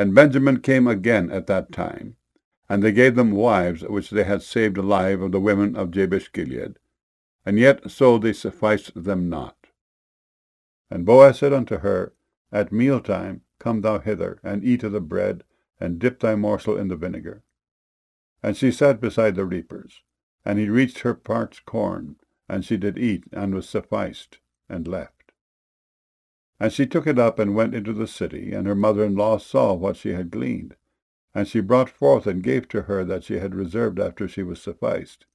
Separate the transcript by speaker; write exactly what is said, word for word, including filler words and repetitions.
Speaker 1: And Benjamin came again at that time, and they gave them wives which they had saved alive of the women of Jabesh-Gilead, and yet so they sufficed them not. And Boaz said unto her, At mealtime come thou hither, and eat of the bread, and dip thy morsel in the vinegar. And she sat beside the reapers, and he reached her parched corn, and she did eat, and was sufficed, and left. And she took it up, and went into the city, and her mother-in-law saw what she had gleaned. And she brought forth and gave to her that she had reserved after she was sufficed.